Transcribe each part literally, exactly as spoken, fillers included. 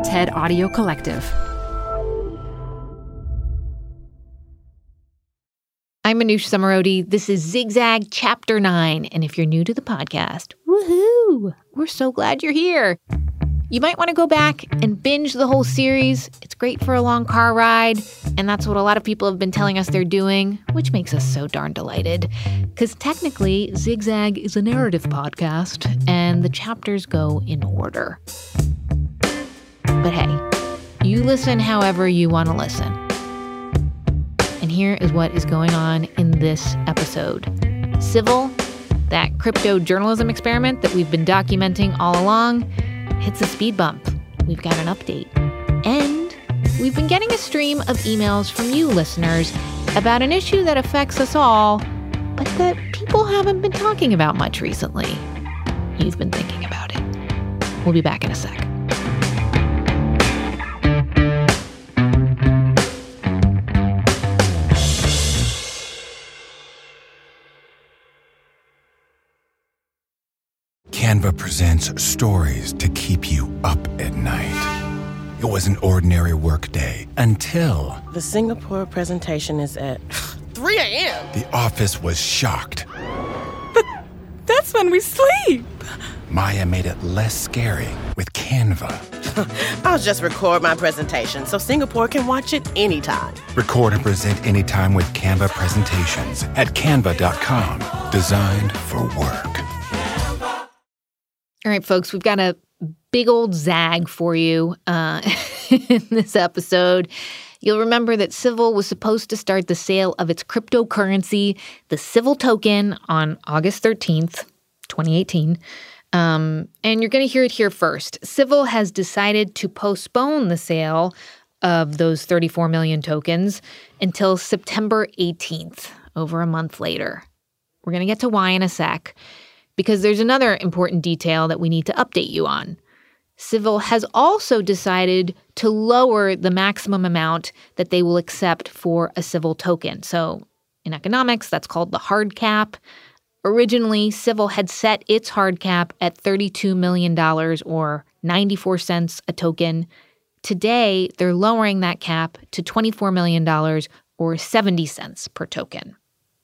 TED Audio Collective. I'm Manoush Zomorodi. This is Zigzag Chapter nine. And if you're new to the podcast, woohoo! We're so glad you're here. You might want to go back and binge the whole series. It's great for a long car ride. And that's what a lot of people have been telling us they're doing, which makes us so darn delighted. Because technically, Zigzag is a narrative podcast, and the chapters go in order. But hey, you listen however you want to listen. And here is what is going on in this episode. Civil, that crypto journalism experiment that we've been documenting all along, hits a speed bump. We've got an update. And we've been getting a stream of emails from you listeners about an issue that affects us all, but that people haven't been talking about much recently. You've been thinking about it. We'll be back in a sec. Canva presents stories to keep you up at night. It was an ordinary workday until... The Singapore presentation is at three a.m. The office was shocked. But that's when we sleep. Maya made it less scary with Canva. I'll just record my presentation so Singapore can watch it anytime. Record and present anytime with Canva presentations at canva dot com. Designed for work. All right, folks, we've got a big old zag for you uh, in this episode. You'll remember that Civil was supposed to start the sale of its cryptocurrency, the Civil token, on August thirteenth, twenty eighteen. Um, and you're going to hear it here first. Civil has decided to postpone the sale of those thirty-four million tokens until September eighteenth, over a month later. We're going to get to why in a sec, because there's another important detail that we need to update you on. Civil has also decided to lower the maximum amount that they will accept for a Civil token. So in economics, that's called the hard cap. Originally, Civil had set its hard cap at thirty-two million dollars or ninety-four cents a token. Today, they're lowering that cap to twenty-four million dollars or seventy cents per token.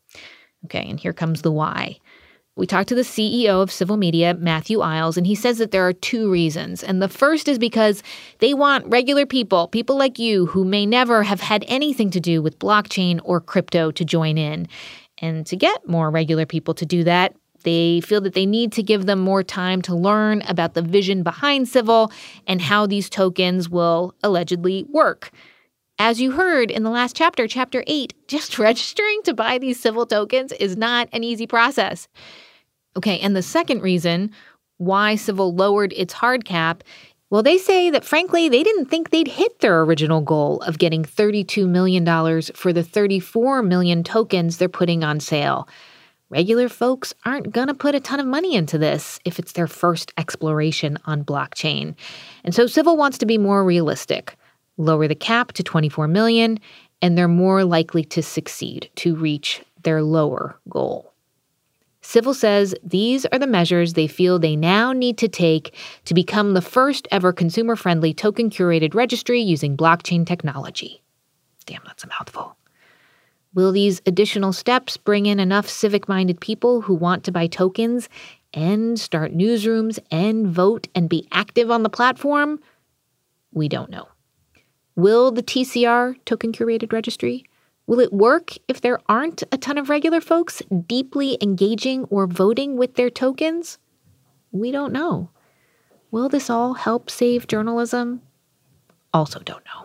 Okay, and here comes the why. We talked to the C E O of Civil Media, Matthew Iles, and he says that there are two reasons. And the first is because they want regular people, people like you, who may never have had anything to do with blockchain or crypto, to join in. And to get more regular people to do that, they feel that they need to give them more time to learn about the vision behind Civil and how these tokens will allegedly work. As you heard in the last chapter, chapter eight, just registering to buy these Civil tokens is not an easy process. Okay, and the second reason why Civil lowered its hard cap, well, they say that, frankly, they didn't think they'd hit their original goal of getting thirty-two million dollars for the thirty-four million tokens they're putting on sale. Regular folks aren't going to put a ton of money into this if it's their first exploration on blockchain. And so Civil wants to be more realistic, lower the cap to twenty-four million dollars, and they're more likely to succeed, to reach their lower goal. Civil says these are the measures they feel they now need to take to become the first ever consumer-friendly token-curated registry using blockchain technology. Damn, that's a mouthful. Will these additional steps bring in enough civic-minded people who want to buy tokens and start newsrooms and vote and be active on the platform? We don't know. Will the T C R, token-curated registry, will it work if there aren't a ton of regular folks deeply engaging or voting with their tokens? We don't know. Will this all help save journalism? Also don't know.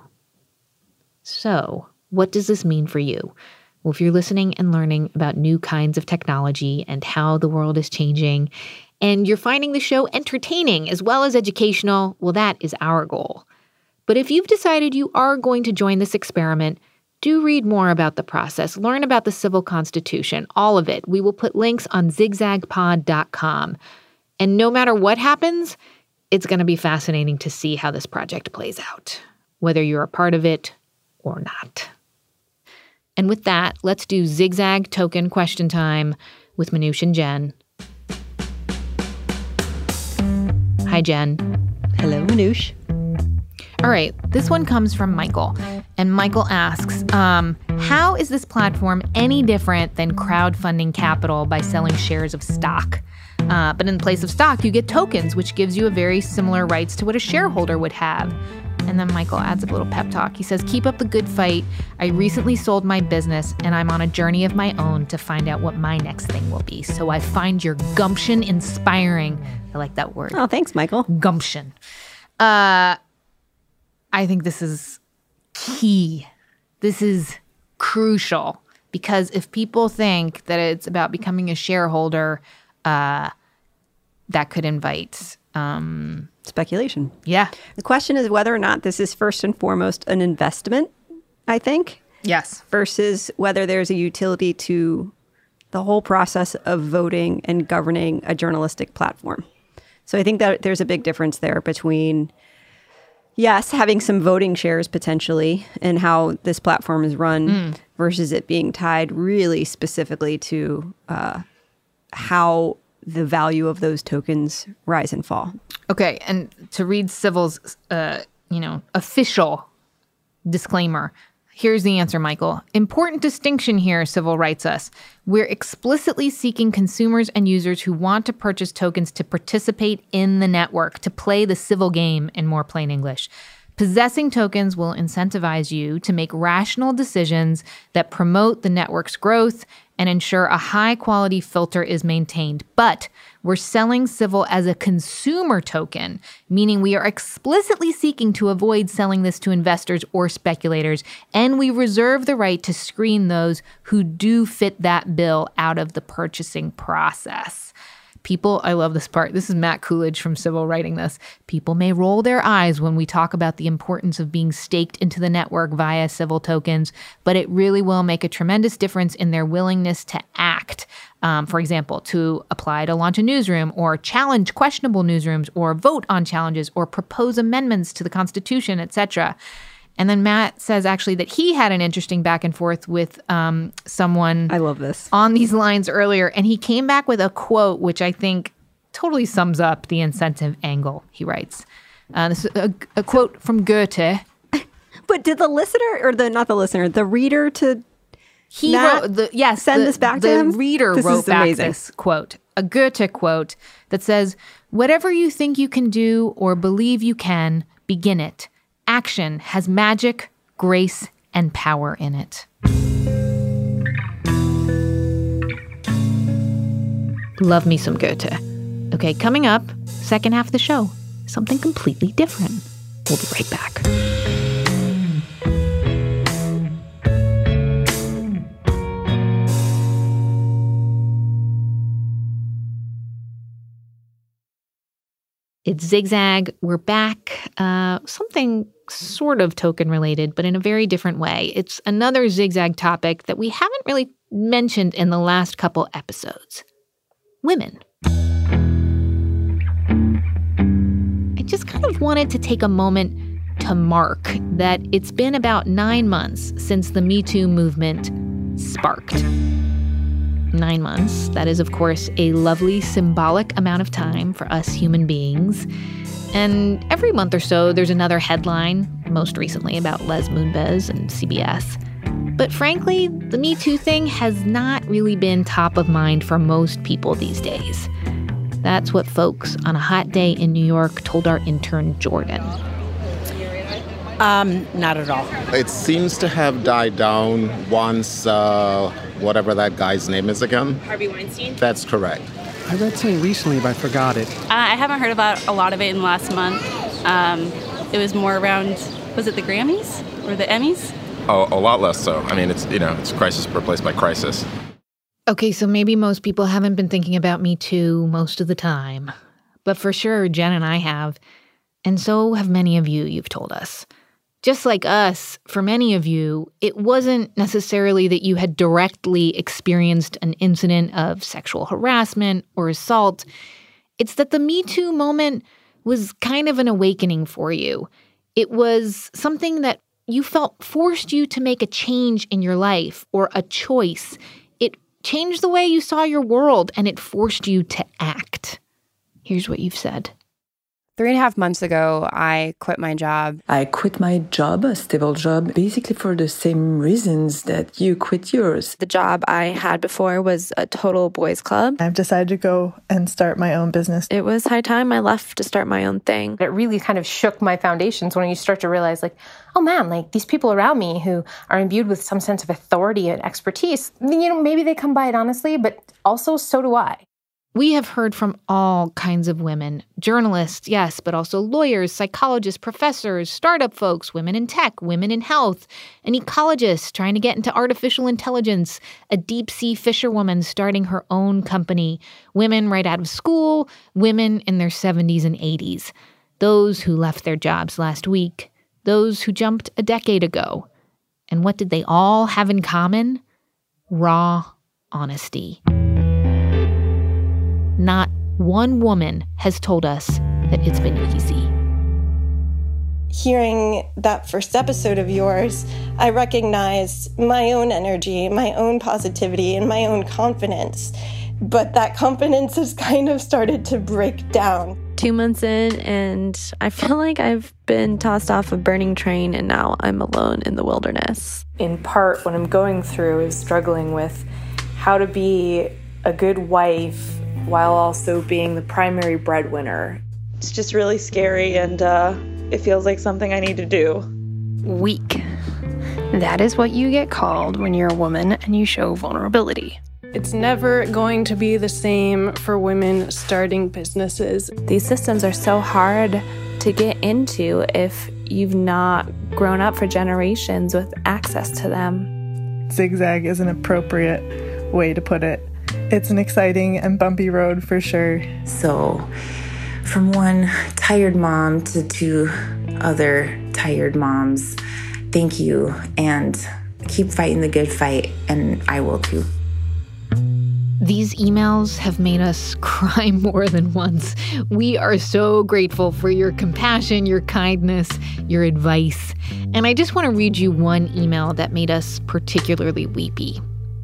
So, what does this mean for you? Well, if you're listening and learning about new kinds of technology and how the world is changing, and you're finding the show entertaining as well as educational, well, that is our goal. But if you've decided you are going to join this experiment, do read more about the process. Learn about the Civil Constitution, all of it. We will put links on zigzag pod dot com. And no matter what happens, it's going to be fascinating to see how this project plays out, whether you're a part of it or not. And with that, let's do Zigzag Token Question Time with Manoush and Jen. Hi, Jen. Hello, Manoush. All right, this one comes from Michael. And Michael asks, um, how is this platform any different than crowdfunding capital by selling shares of stock? Uh, but in place of stock, you get tokens, which gives you a very similar rights to what a shareholder would have. And then Michael adds a little pep talk. He says, keep up the good fight. I recently sold my business, and I'm on a journey of my own to find out what my next thing will be. So I find your gumption inspiring. I like that word. Oh, thanks, Michael. Gumption. Uh, I think this is key. This is crucial. Because if people think that it's about becoming a shareholder, uh, that could invite... Um, speculation. Yeah. The question is whether or not this is first and foremost an investment, I think. Yes. Versus whether there's a utility to the whole process of voting and governing a journalistic platform. So I think that there's a big difference there between, yes, having some voting shares potentially and how this platform is run mm. versus it being tied really specifically to uh, how the value of those tokens rise and fall. Okay, and to read Civil's, uh, you know, official disclaimer, here's the answer, Michael. Important distinction here, Civil writes us. We're explicitly seeking consumers and users who want to purchase tokens to participate in the network, to play the Civil game in more plain English. Possessing tokens will incentivize you to make rational decisions that promote the network's growth and ensure a high-quality filter is maintained. But we're selling Civil as a consumer token, meaning we are explicitly seeking to avoid selling this to investors or speculators, and we reserve the right to screen those who do fit that bill out of the purchasing process. People, I love this part. This is Matt Coolidge from Civil writing this. People may roll their eyes when we talk about the importance of being staked into the network via Civil tokens, but it really will make a tremendous difference in their willingness to act. Um, for example, to apply to launch a newsroom or challenge questionable newsrooms or vote on challenges or propose amendments to the Constitution, et cetera. And then Matt says actually that he had an interesting back and forth with um, someone I love this. on these lines earlier. And he came back with a quote, which I think totally sums up the incentive angle, he writes. Uh, this is a, a quote from Goethe. But did the listener, or the not the listener, the reader to he Matt wrote the, yes, send the, this back the to him? The reader this wrote back amazing. this quote, a Goethe quote that says, whatever you think you can do or believe you can, begin it. Action has magic, grace, and power in it. Love me some Goethe. Okay, coming up, second half of the show, something completely different. We'll be right back. It's Zigzag. We're back. Uh, something sort of token related, but in a very different way. It's another Zigzag topic that we haven't really mentioned in the last couple episodes. Women. I just kind of wanted to take a moment to mark that it's been about nine months since the Me Too movement sparked. Nine months. That is, of course, a lovely symbolic amount of time for us human beings. And every month or so, there's another headline, most recently about Les Moonves and C B S. But frankly, the Me Too thing has not really been top of mind for most people these days. That's what folks on a hot day in New York told our intern, Jordan. Um, not at all. It seems to have died down once, uh, whatever that guy's name is again. Harvey Weinstein? That's correct. I read something recently, but I forgot it. Uh, I haven't heard about a lot of it in the last month. Um, it was more around, was it the Grammys or the Emmys? Oh, a lot less so. I mean, it's, you know, it's crisis replaced by crisis. Okay, so maybe most people haven't been thinking about Me Too most of the time. But for sure, Jen and I have. And so have many of you, you've told us. Just like us, for many of you, it wasn't necessarily that you had directly experienced an incident of sexual harassment or assault. It's that the Me Too moment was kind of an awakening for you. It was something that you felt forced you to make a change in your life or a choice. It changed the way you saw your world and it forced you to act. Here's what you've said. Three and a half months ago, I quit my job. I quit my job, a stable job, basically for the same reasons that you quit yours. The job I had before was a total boys club. I've decided to go and start my own business. It was high time I left to start my own thing. It really kind of shook my foundations when you start to realize, like, oh man, like these people around me who are imbued with some sense of authority and expertise, you know, maybe they come by it honestly, but also so do I. We have heard from all kinds of women, journalists, yes, but also lawyers, psychologists, professors, startup folks, women in tech, women in health, an ecologist trying to get into artificial intelligence, a deep-sea fisherwoman starting her own company, women right out of school, women in their seventies and eighties, those who left their jobs last week, those who jumped a decade ago. And what did they all have in common? Raw honesty. Not one woman has told us that it's been easy. Hearing that first episode of yours, I recognized my own energy, my own positivity, and my own confidence. But that confidence has kind of started to break down. Two months in, and I feel like I've been tossed off a burning train, and now I'm alone in the wilderness. In part, what I'm going through is struggling with how to be a good wife while also being the primary breadwinner. It's just really scary, and uh, it feels like something I need to do. Weak. That is what you get called when you're a woman and you show vulnerability. It's never going to be the same for women starting businesses. These systems are so hard to get into if you've not grown up for generations with access to them. Zigzag is an appropriate way to put it. It's an exciting and bumpy road for sure. So, from one tired mom to two other tired moms, thank you, and keep fighting the good fight, and I will too. These emails have made us cry more than once. We are so grateful for your compassion, your kindness, your advice. And I just want to read you one email that made us particularly weepy.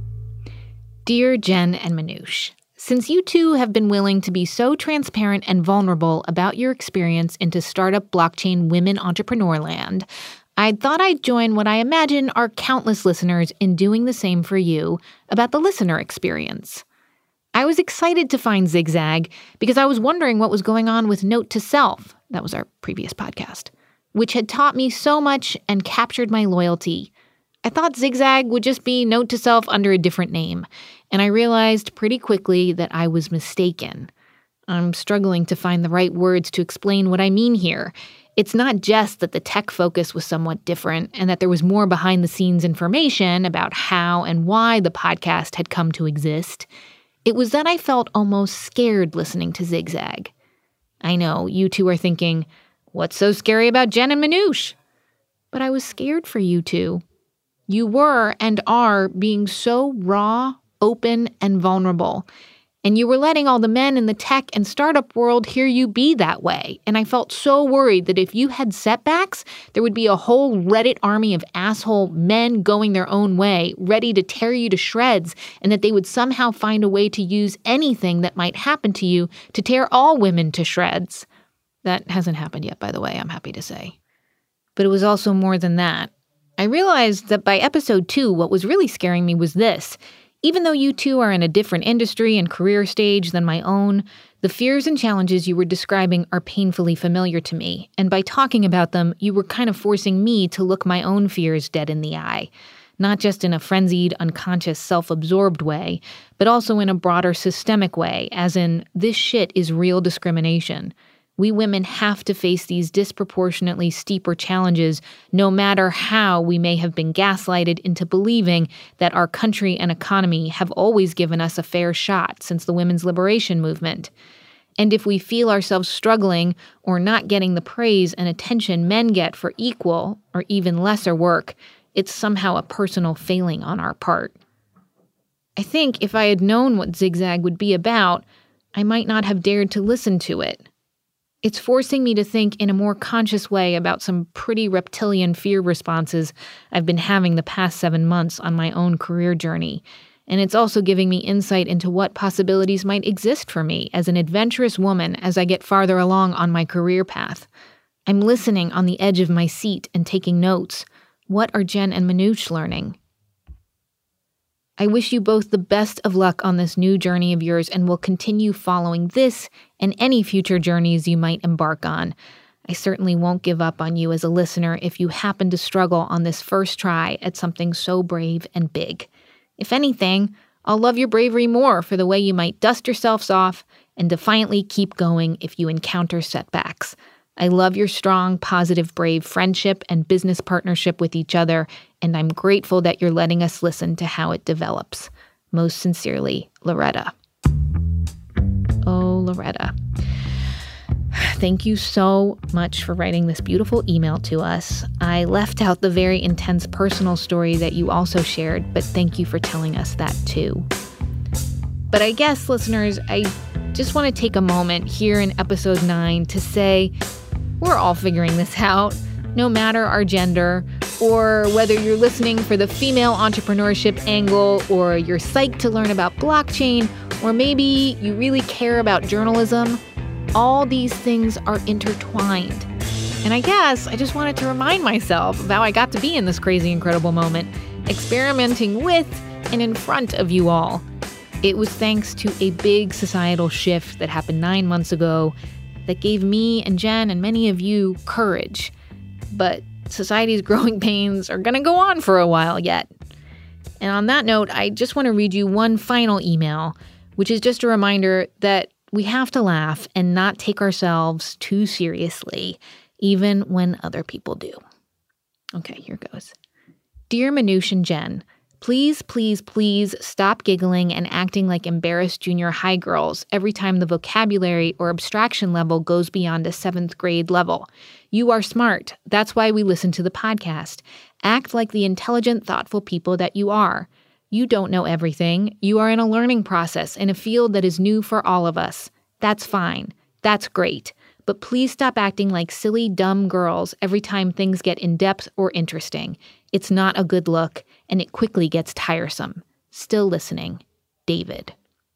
Dear Jen and Manoush, since you two have been willing to be so transparent and vulnerable about your experience into startup blockchain women entrepreneur land, I thought I'd join what I imagine are countless listeners in doing the same for you about the listener experience. I was excited to find Zigzag because I was wondering what was going on with Note to Self, that was our previous podcast, which had taught me so much and captured my loyalty. I thought Zigzag would just be Note to Self under a different name, and I realized pretty quickly that I was mistaken. I'm struggling to find the right words to explain what I mean here. It's not just that the tech focus was somewhat different and that there was more behind-the-scenes information about how and why the podcast had come to exist. It was that I felt almost scared listening to Zigzag. I know, you two are thinking, what's so scary about Jen and Manoush? But I was scared for you two. You were and are being so raw, open, and vulnerable. And you were letting all the men in the tech and startup world hear you be that way. And I felt so worried that if you had setbacks, there would be a whole Reddit army of asshole men going their own way, ready to tear you to shreds, and that they would somehow find a way to use anything that might happen to you to tear all women to shreds. That hasn't happened yet, by the way, I'm happy to say. But it was also more than that. I realized that by episode two, what was really scaring me was this. Even though you two are in a different industry and career stage than my own, the fears and challenges you were describing are painfully familiar to me. And by talking about them, you were kind of forcing me to look my own fears dead in the eye. Not just in a frenzied, unconscious, self-absorbed way, but also in a broader systemic way, as in, this shit is real discrimination. We women have to face these disproportionately steeper challenges, no matter how we may have been gaslighted into believing that our country and economy have always given us a fair shot since the women's liberation movement. And if we feel ourselves struggling or not getting the praise and attention men get for equal or even lesser work, it's somehow a personal failing on our part. I think if I had known what Zigzag would be about, I might not have dared to listen to it. It's forcing me to think in a more conscious way about some pretty reptilian fear responses I've been having the past seven months on my own career journey, And it's also giving me insight into what possibilities might exist for me as an adventurous woman as I get farther along on my career path. I'm listening on the edge of my seat and taking notes. What are Jen and Manoush learning? I wish you both the best of luck on this new journey of yours and will continue following this and any future journeys you might embark on. I certainly won't give up on you as a listener if you happen to struggle on this first try at something so brave and big. If anything, I'll love your bravery more for the way you might dust yourselves off and defiantly keep going if you encounter setbacks. I love your strong, positive, brave friendship and business partnership with each other, and I'm grateful that you're letting us listen to how it develops. Most sincerely, Loretta. Oh, Loretta. Thank you so much for writing this beautiful email to us. I left out the very intense personal story that you also shared, but thank you for telling us that too. But I guess, listeners, I just want to take a moment here in episode nine to say we're all figuring this out, no matter our gender, or whether you're listening for the female entrepreneurship angle, or you're psyched to learn about blockchain, or maybe you really care about journalism. All these things are intertwined. And I guess I just wanted to remind myself of how I got to be in this crazy, incredible moment, experimenting with and in front of you all. It was thanks to a big societal shift that happened nine months ago that gave me and Jen and many of you courage. But society's growing pains are going to go on for a while yet. And on that note, I just want to read you one final email, which is just a reminder that we have to laugh and not take ourselves too seriously, even when other people do. Okay, here goes. Dear Manoush and Jen, please, please, please stop giggling and acting like embarrassed junior high girls every time the vocabulary or abstraction level goes beyond a seventh grade level. You are smart. That's why we listen to the podcast. Act like the intelligent, thoughtful people that you are. You don't know everything. You are in a learning process in a field that is new for all of us. That's fine. That's great. But please stop acting like silly, dumb girls every time things get in-depth or interesting. It's not a good look, and it quickly gets tiresome. Still listening. David.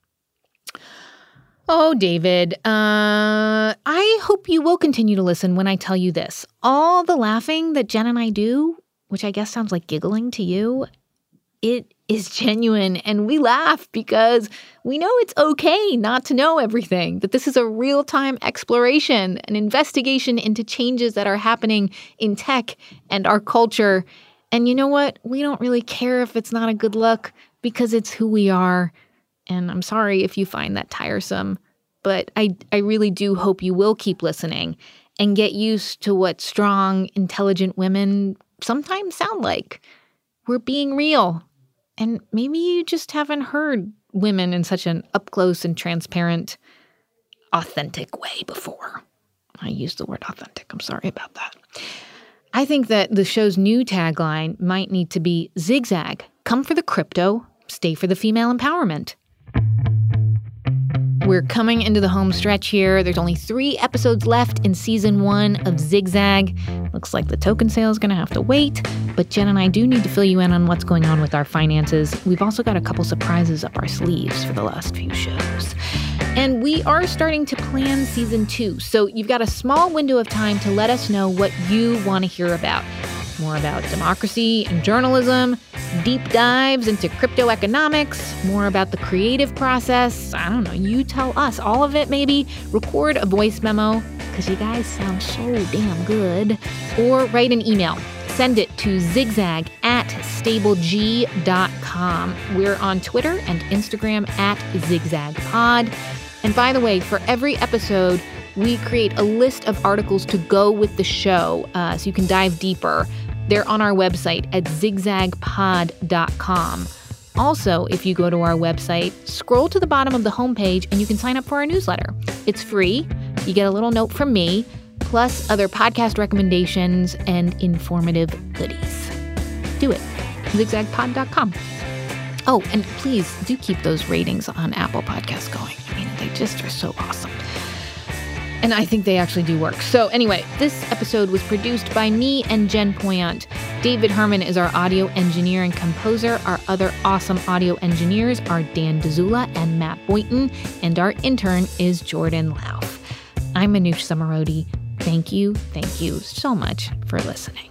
Oh, David, uh, I hope you will continue to listen when I tell you this. All the laughing that Jen and I do, which I guess sounds like giggling to you, it is genuine, and we laugh because we know it's okay not to know everything, that this is a real-time exploration, an investigation into changes that are happening in tech and our culture. And you know what? We don't really care if it's not a good look because it's who we are. And I'm sorry if you find that tiresome, but I, I really do hope you will keep listening and get used to what strong, intelligent women sometimes sound like. We're being real. And maybe you just haven't heard women in such an up-close and transparent, authentic way before. I used the word authentic. I'm sorry about that. I think that the show's new tagline might need to be zigzag. Come for the crypto, stay for the female empowerment. We're coming into the home stretch here. There's only three episodes left in season one of Zigzag. Looks like the token sale is going to have to wait, but Jen and I do need to fill you in on what's going on with our finances. We've also got a couple surprises up our sleeves for the last few shows. And we are starting to plan season two, so you've got a small window of time to let us know what you want to hear about. More about democracy and journalism, deep dives into crypto economics, more about the creative process. I don't know, you tell us all of it maybe. Record a voice memo, because you guys sound so damn good. Or write an email. Send it to zigzag at stableg dot com. We're on Twitter and Instagram at zigzagpod. And by the way, for every episode, we create a list of articles to go with the show, uh, so you can dive deeper. They're on our website at zigzag pod dot com. Also, if you go to our website, scroll to the bottom of the homepage and you can sign up for our newsletter. It's free. You get a little note from me, plus other podcast recommendations and informative goodies. Do it. zigzag pod dot com. Oh, and please do keep those ratings on Apple Podcasts going. I mean, they just are so awesome. And I think they actually do work. So anyway, this episode was produced by me and Jen Poyant. David Herman is our audio engineer and composer. Our other awesome audio engineers are Dan Dzula and Matt Boynton. And our intern is Jordan Lauf. I'm Manoush Zomorodi. Thank you, thank you so much for listening.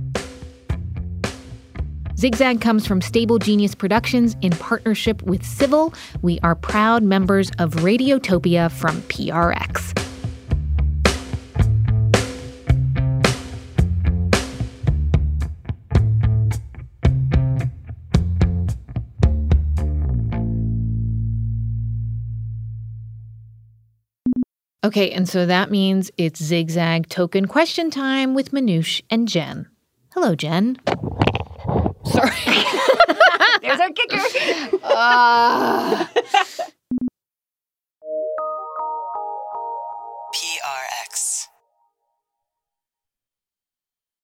Zigzag comes from Stable Genius Productions in partnership with Civil. We are proud members of Radiotopia from P R X. Okay, and so that means it's Zigzag token question time with Manoush and Jen. Hello, Jen. Sorry. There's our kicker. uh,